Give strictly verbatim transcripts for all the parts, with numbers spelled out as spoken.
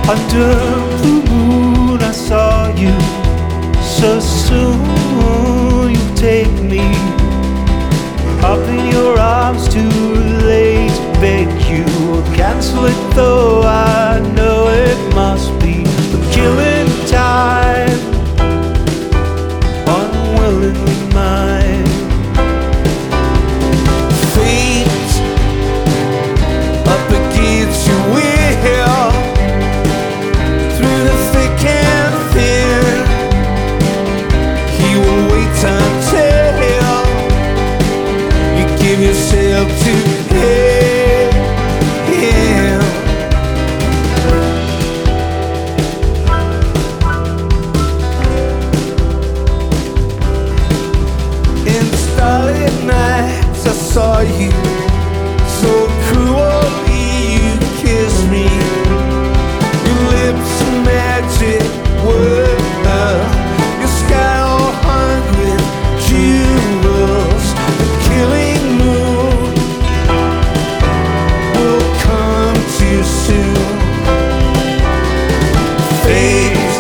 Under the moon I saw you, so soon you take me up in your arms, too late to beg you. Cancel it though, I know it must be the killing time, unwillingly mine. Fate up against your will, through the thick and thin, he will wait until you give yourself to him. In starlit nights I saw you, so cruelly you kissed me. Your lips a magic word, your sky all hung with jewels. The killing moon will come too soon. Fate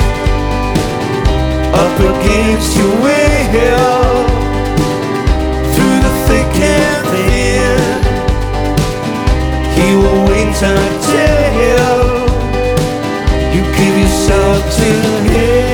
up against your will, through the thick and thin, he will wait until you give yourself to him.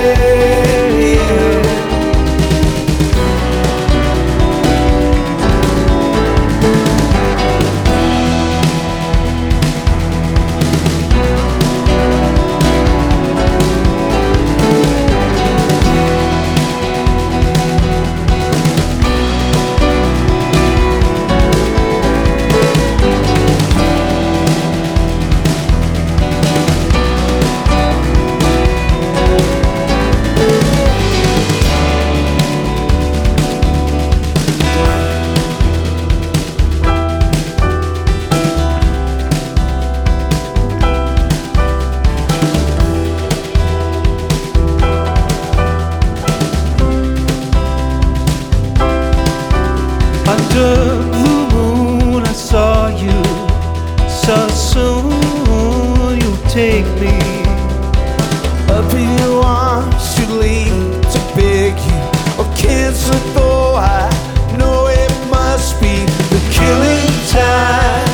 Under the moon I saw you, so soon you take me up in your arms, too late to beg you. Or cancel it though, I know it must be the killing time,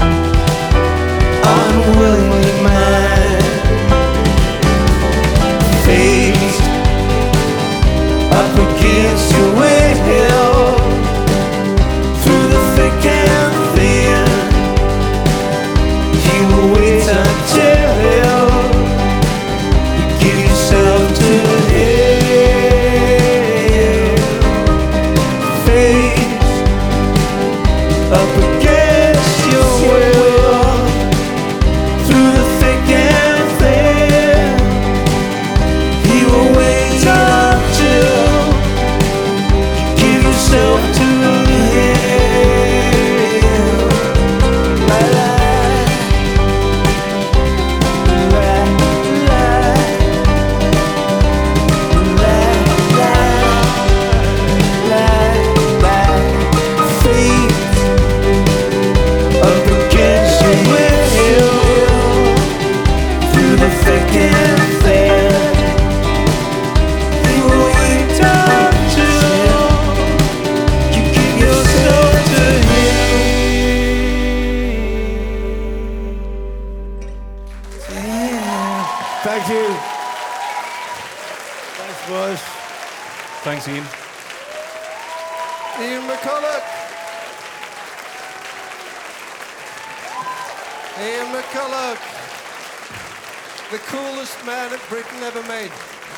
unwillingly mine. Fate up against your will, through the thick and thin, he will wait until you give yourself to him. Fate up against your will, through the thick and thin, he will wait until you give yourself to him. Thank you. Thanks, boys. Thanks, Ian. Ian McCulloch. Ian McCulloch. The coolest man that Britain ever made.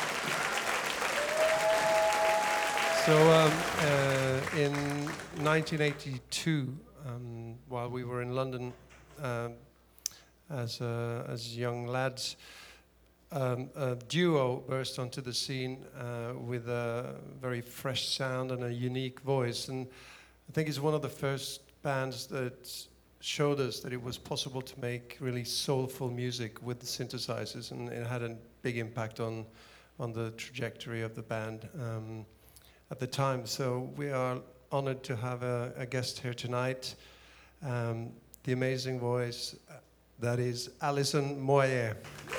So um, uh, in nineteen eighty-two, um, while we were in London um, as, uh, as young lads, Um, a duo burst onto the scene uh, with a very fresh sound and a unique voice, and I think it's one of the first bands that showed us that it was possible to make really soulful music with the synthesizers, and it had a big impact on on the trajectory of the band um, at the time. So we are honored to have a, a guest here tonight. Um, the amazing voice, That is Alison Moyer.